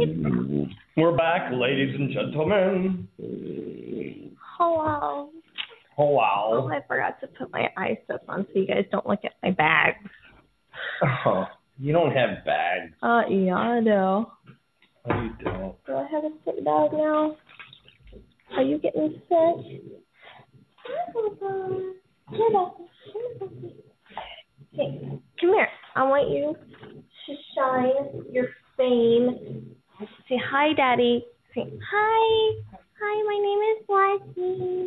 We're back, ladies and gentlemen. Hello. Hello. Oh, I forgot to put my eye stuff on so you guys don't look at my bags. Oh, you don't have bags. Yeah, I do. Oh, you don't. Do I have a sick bag now? Are you getting sick? Okay, come here. I want you to shine your fame. Say hi, Daddy. Say hi. Hi, my name is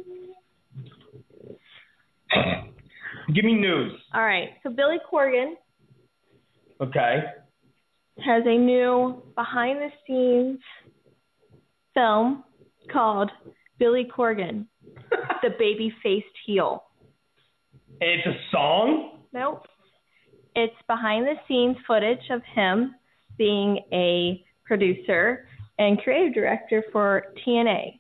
Leslie. Give me news. All right. So Billy Corgan Okay. has a new behind-the-scenes film called Billy Corgan, the baby-faced heel. It's a song? Nope. It's behind-the-scenes footage of him being a producer and creative director for TNA.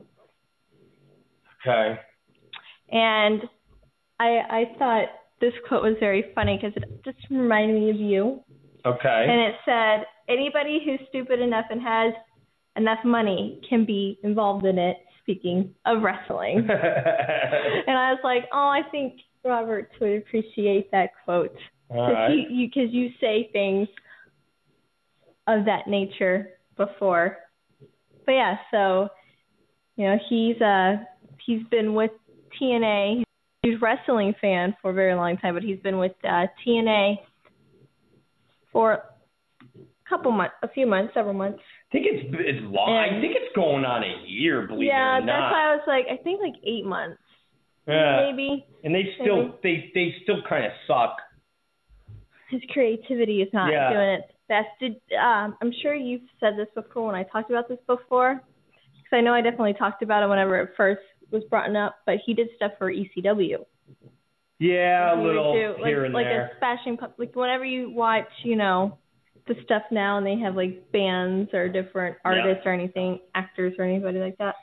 Okay. And I thought this quote was very funny because it just reminded me of you. Okay. And it said, anybody who's stupid enough and has enough money can be involved in it, speaking of wrestling. And I was like, oh, I think Robert would appreciate that quote. Because you say things of that nature before. But yeah, so, you know, he's been with TNA. He's a wrestling fan for a very long time, but he's been with TNA for several months. I think it's long. I think it's going on a year, believe it or not. Yeah, that's why I was like, I think like 8 months. Maybe. And they still kind of suck. His creativity is not doing its best. I'm sure you've said this before when I talked about this before, because I know I definitely talked about it whenever it first was brought up, but he did stuff for ECW. Yeah, a little here and like there. Like a Smashing like whenever you watch, you know, the stuff now and they have like bands or different artists or anything, actors or anybody like that.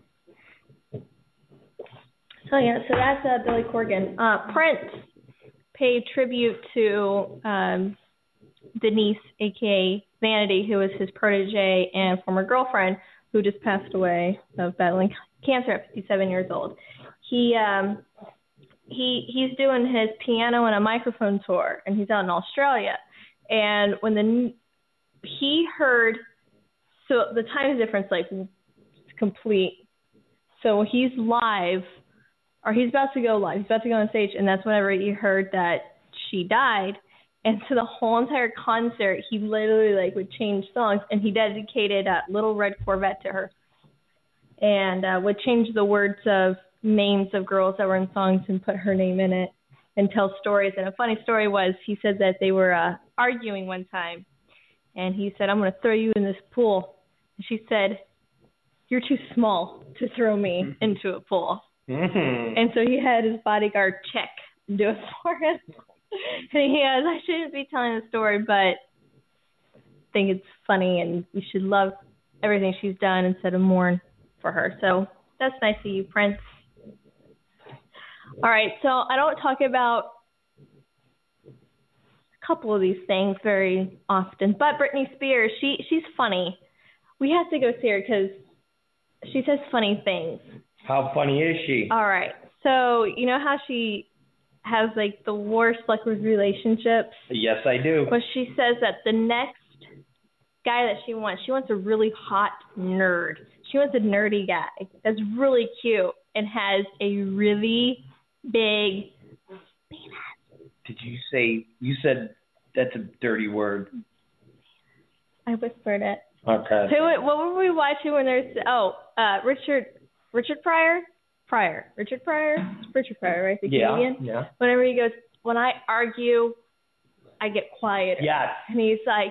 So yeah, so that's Billy Corgan. Prince paid tribute to Denise, aka Vanity, who was his protege and former girlfriend, who just passed away of battling cancer at 57 years old. He's doing his piano and a microphone tour, and he's out in Australia. And when he heard, so the time difference like complete. So he's live, or he's about to go live. He's about to go on stage, and that's whenever he heard that she died. And so the whole entire concert, he literally like would change songs, and he dedicated Little Red Corvette to her, and would change the words of names of girls that were in songs and put her name in it and tell stories. And a funny story was he said that they were arguing one time, and he said, "I'm going to throw you in this pool." And she said, "You're too small to throw me into a pool." Mm-hmm. And so he had his bodyguard check and do it for him. And he goes, I shouldn't be telling the story, but I think it's funny and you should love everything she's done instead of mourn for her. So that's nice of you, Prince. All right, so I don't talk about a couple of these things very often, but Britney Spears, she's funny. We have to go see her because she says funny things. How funny is she? All right, so you know how she has like the worst luck with relationships? Yes, I do. Well, she says that the next guy that she wants a really hot nerd. She wants a nerdy guy that's really cute and has a really big penis. Did you say, you said that's a dirty word? I whispered it. Okay. What were we watching when there's, Richard Pryor? Richard Pryor, right? The comedian? Yeah. Whenever he goes, when I argue, I get quieter. Yes. And he's like,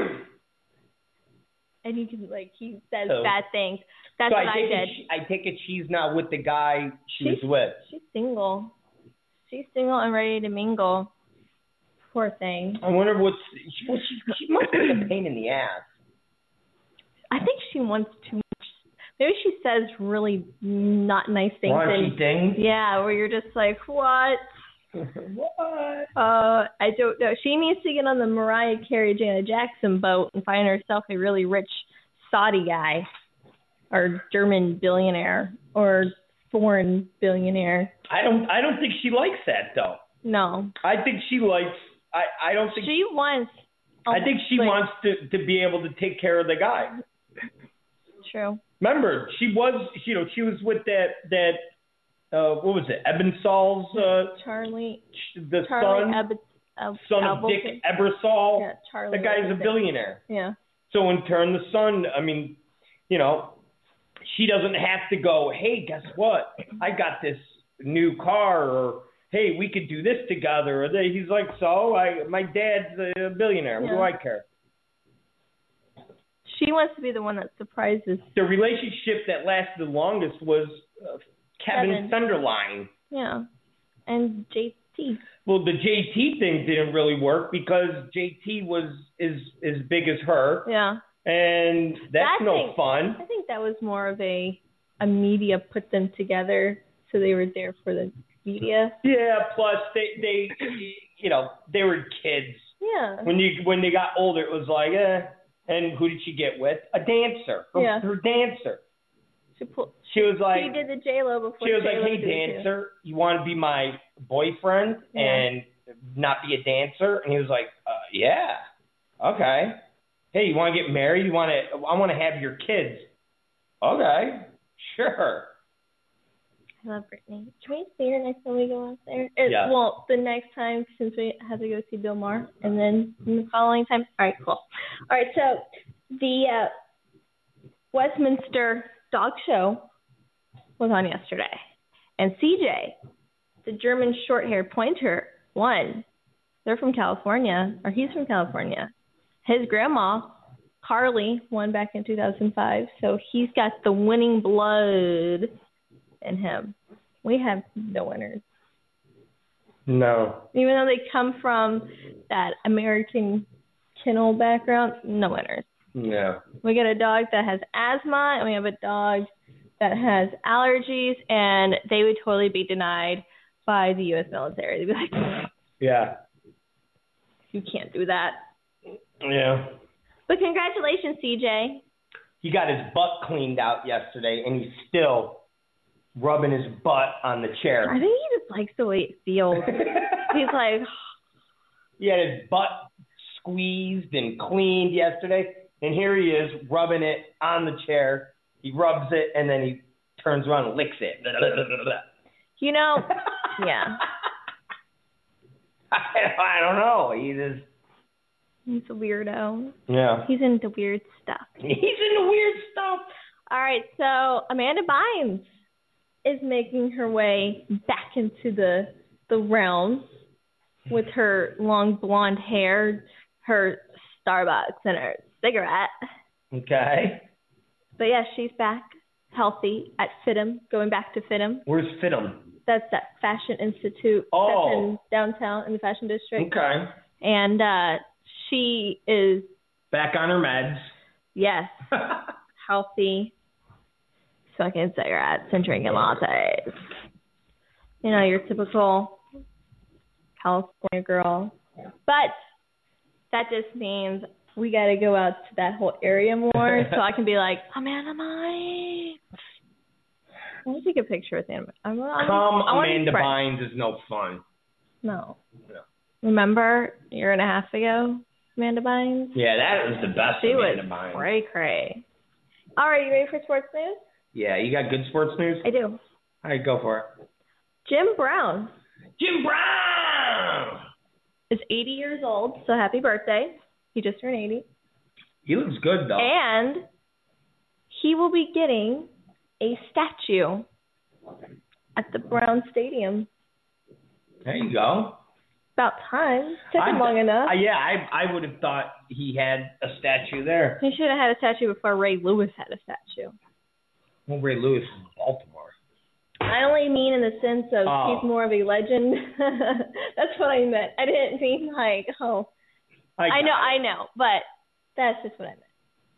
and he can he says bad things. That's what I did. I take it she's not with the guy she's with. She's single. She's single and ready to mingle. Poor thing. I wonder she must be a pain in the ass. I think she wants too much. Maybe she says really not nice things. Raunchy things? Yeah, where you're just like, what? What? I don't know. She needs to get on the Mariah Carey, Janet Jackson boat and find herself a really rich Saudi guy or German billionaire or foreign billionaire. I don't think she likes that though. No. I think she likes. I don't think she wants. I think she wants to be able to take care of the guy. True. Remember, she was with that what was it? Ebensol's Charlie. The Charlie son of Dick Ebersol. Yeah, Charlie. That guy's a billionaire. Yeah. So in turn, the son. I mean, she doesn't have to go, hey, guess what? I got this new car, or hey, we could do this together. Or he's like, my dad's a billionaire. What do I care? She wants to be the one that surprises. The relationship that lasted the longest was Kevin Sunderline. Yeah, and JT. Well, the JT thing didn't really work because JT was as big as her. Yeah. And that's no fun. I think that was more of a media put them together, so they were there for the media. Yeah. Plus, they they were kids. Yeah. When they got older, it was like, And who did she get with? A dancer. Her dancer. She was like. She did the J-Lo before. She was like, hey, dancer, you want to be my boyfriend and not be a dancer? And he was like, yeah, okay. Hey, you want to get married? I want to have your kids. Okay, sure. I love Brittany. Can we see her next time we go out there? Yeah. Well, the next time, since we have to go see Bill Maher, and then the following time. All right, cool. All right, so the Westminster Dog Show was on yesterday, and CJ, the German short-haired pointer, won. They're from California, or he's from California. His grandma, Carly, won back in 2005, so he's got the winning blood in him. We have no winners. No. Even though they come from that American kennel background, no winners. No. We got a dog that has asthma, and we have a dog that has allergies, and they would totally be denied by the U.S. military. They'd be like, yeah, you can't do that. Yeah. But congratulations, CJ. He got his butt cleaned out yesterday, and he's still rubbing his butt on the chair. I think he just likes the way it feels. He's like... He had his butt squeezed and cleaned yesterday, and here he is rubbing it on the chair. He rubs it, and then he turns around and licks it. You know, yeah. I don't know. He's a weirdo. Yeah. He's into weird stuff. He's into weird stuff. All right, so Amanda Bynes is making her way back into the realm with her long blonde hair, her Starbucks, and her cigarette. Okay. But yeah, she's back, healthy, at FITM, going back to FITM. Where's FITM? That's that Fashion Institute that's in downtown in the Fashion District. Okay. And she is... back on her meds. Yes. Healthy. Smoking cigarettes and drinking lattes. You know, your typical California girl. But that just means we got to go out to that whole area more so I can be like, Amanda Bynes. Let me take a picture with Amanda. Amanda Bynes is no fun. No. Remember a year and a half ago, Amanda Bynes? Yeah, that was the best Amanda Bynes. She was cray. All right, you ready for sports news? Yeah, you got good sports news? I do. All right, go for it. Jim Brown. Jim Brown! Is 80 years old, so happy birthday. He just turned 80. He looks good, though. And he will be getting a statue at the Brown Stadium. There you go. About time. Took him long enough. Yeah, I would have thought he had a statue there. He should have had a statue before Ray Lewis had a statue. Well, Ray Lewis is Baltimore. I only mean in the sense of he's more of a legend. That's what I meant. I didn't mean like, I know, but that's just what I meant.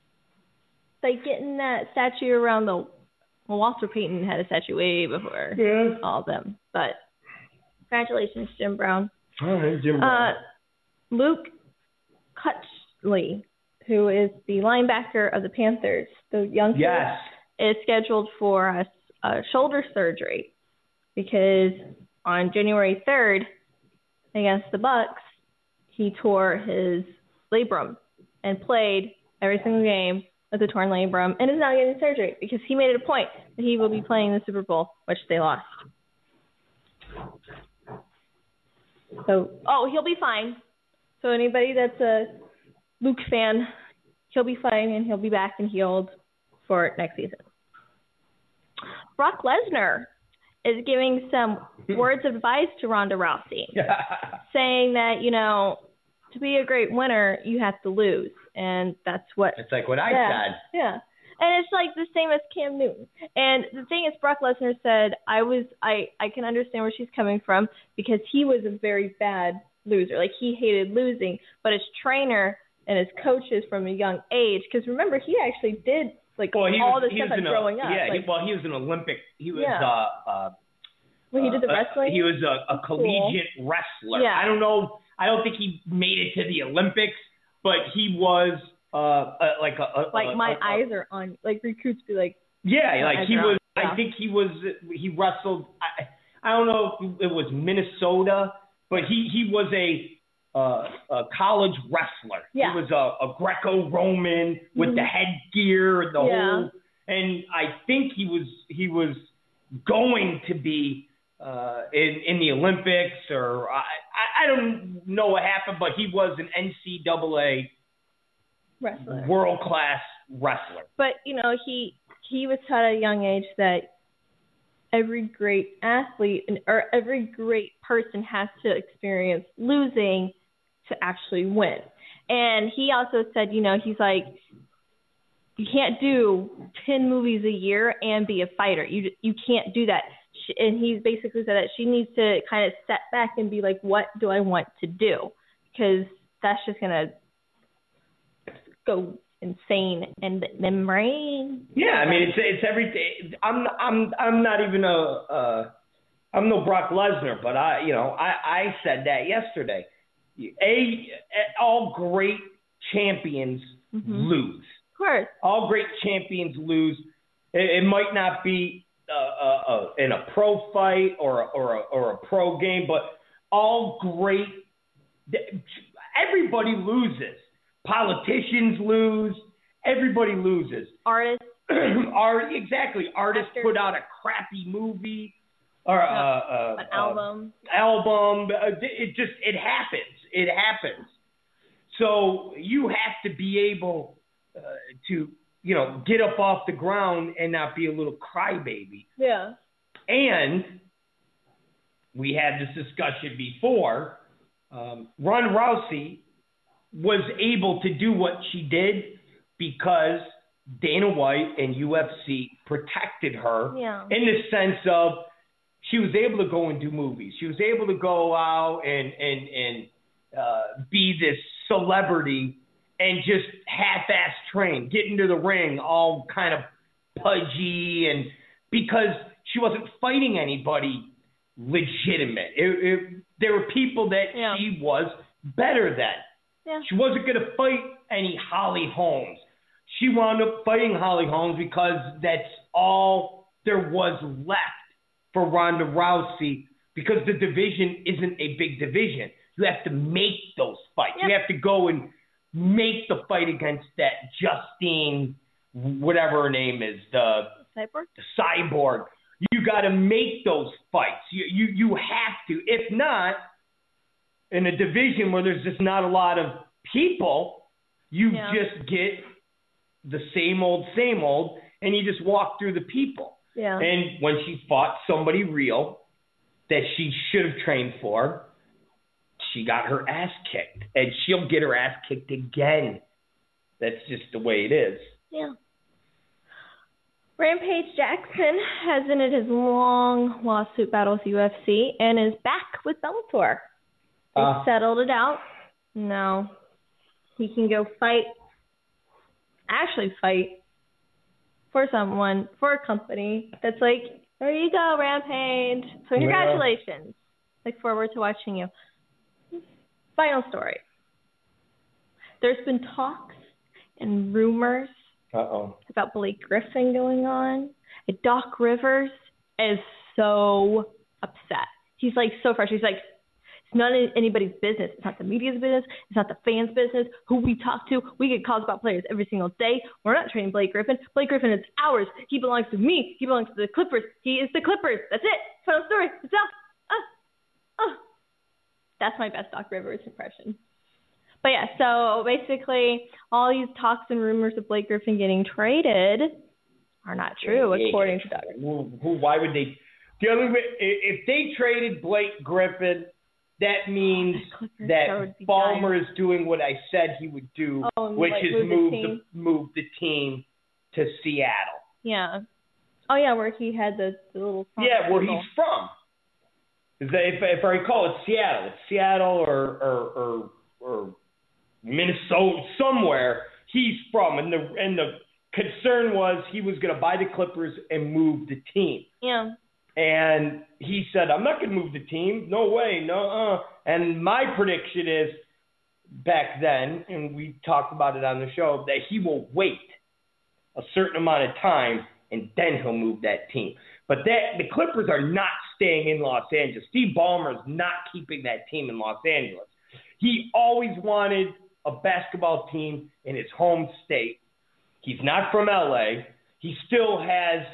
Like getting that statue around Walter Payton had a statue way before all of them. But Congratulations, Jim Brown. All right, Jim Brown. Luke Kuechly, who is the linebacker of the Panthers, the young kid, is scheduled for a shoulder surgery because on January 3rd against the Bucks, he tore his labrum and played every single game with a torn labrum and is now getting surgery because he made it a point that he will be playing the Super Bowl, which they lost. So, he'll be fine. So anybody that's a Luke fan, he'll be fine and he'll be back and healed for next season. Brock Lesnar is giving some words of advice to Ronda Rousey, saying that, to be a great winner, you have to lose. And that's what... It's like what I said. Yeah. And it's like the same as Cam Newton. And the thing is, Brock Lesnar said, I can understand where she's coming from because he was a very bad loser. Like, he hated losing. But his trainer and his coaches from a young age, because remember, he actually did, all the stuff growing up. Yeah, he was an Olympic. He was... he did the wrestling? He was a collegiate wrestler. Yeah. I don't know. I don't think he made it to the Olympics, but he was my eyes are on. Recruits be like. Yeah, he was. Yeah. I think he was. He wrestled. I don't know if it was Minnesota, but he was a college wrestler. Yeah. He was a Greco-Roman with the headgear, the whole. And I think he was going to be in the Olympics, or I don't know what happened, but he was an NCAA wrestler, world-class wrestler. But he was taught at a young age that every great athlete or every great person has to experience losing to actually win. And he also said, he's like, you can't do 10 movies a year and be a fighter. You can't do that. And he basically said that she needs to kind of step back and be like, what do I want to do? Because that's just going to go insane in the membrane. Yeah, I mean, it's everything. I'm not even I'm no Brock Lesnar, but I said that yesterday. All great champions lose. Of course. All great champions lose. It might not be in a pro fight or a pro game, but all great. Everybody loses. Politicians lose. Everybody loses. Artists. Exactly. Artists put out a crappy movie or an album. It happens. It happens. So you have to be able to get up off the ground and not be a little crybaby. Yeah. And we had this discussion before. Ronda Rousey was able to do what she did because Dana White and UFC protected her in the sense of she was able to go and do movies. She was able to go out and be this celebrity and just half-ass train, get into the ring all kind of pudgy, and because she wasn't fighting anybody legitimate. There were people that she was better than. Yeah. She wasn't going to fight any Holly Holmes. She wound up fighting Holly Holmes because that's all there was left for Ronda Rousey, because the division isn't a big division. You have to make those fights. Yeah. You have to go and make the fight against that Justine, whatever her name is, the cyborg. You got to make those fights. You have to. If not, in a division where there's just not a lot of people, you just get the same old, and you just walk through the people. Yeah. And when she fought somebody real that she should have trained for, she got her ass kicked. And she'll get her ass kicked again. That's just the way it is. Yeah. Rampage Jackson has ended his long lawsuit battle with UFC and is back with Bellator. They settled it out. No. He can go fight for someone, for a company that's like, there you go, Rampage. So congratulations. Look forward to watching you. Final story. There's been talks and rumors about Blake Griffin going on. And Doc Rivers is so upset. He's like so frustrated. He's like, it's not anybody's business. It's not the media's business. It's not the fans' business. Who we talk to, we get calls about players every single day. We're not trading Blake Griffin. Blake Griffin is ours. He belongs to me. He belongs to the Clippers. He is the Clippers. That's it. Final story. It's out. That's my best Doc Rivers impression. But yeah, so basically all these talks and rumors of Blake Griffin getting traded are not true, according to Doc. Why would they? The only way, if they traded Blake Griffin, that means that Ballmer is doing what I said he would do, which is move the team to Seattle. Yeah. Oh yeah, where he had the little. Yeah, where he's from. If I recall, it's Seattle. It's Seattle or Minnesota, somewhere he's from, and the concern was he was going to buy the Clippers and move the team. Yeah. And he said, "I'm not going to move the team. No way, no." And my prediction is, back then, and we talked about it on the show, that he will wait a certain amount of time and then he'll move that team. But the Clippers are not staying in Los Angeles. Steve Ballmer is not keeping that team in Los Angeles. He always wanted a basketball team in his home state. He's not from LA. He still has,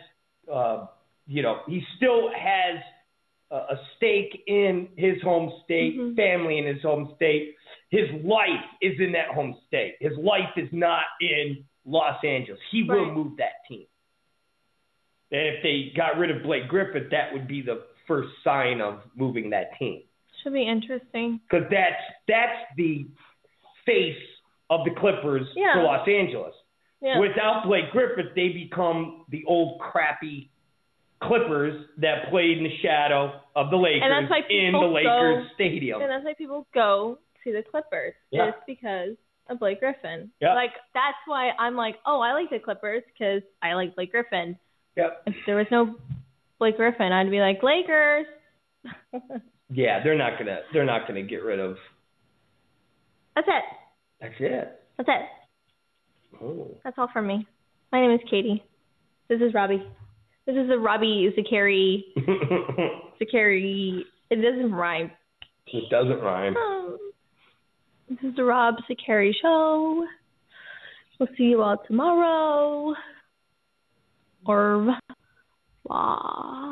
a stake in his home state, family in his home state. His life is in that home state. His life is not in Los Angeles. He will move that team. And if they got rid of Blake Griffin, that would be the first sign of moving that team. Should be interesting. Because that's the face of the Clippers for Los Angeles. Yeah. Without Blake Griffin, they become the old crappy Clippers that played in the shadow of the Lakers in the Lakers stadium. And that's why people go see the Clippers. Yeah. Just because of Blake Griffin. Yeah. Like, that's why I'm like, I like the Clippers because I like Blake Griffin. Yep. If there was no Blake Griffin, I'd be like, Lakers. Yeah, they're not gonna get rid of. That's it. That's it. That's it. Oh. That's all from me. My name is Katie. This is Robbie. This is the Robbie Zakari. Zakari. It doesn't rhyme. It doesn't rhyme. This is the Rob Zakari Show. We'll see you all tomorrow. Au revoir.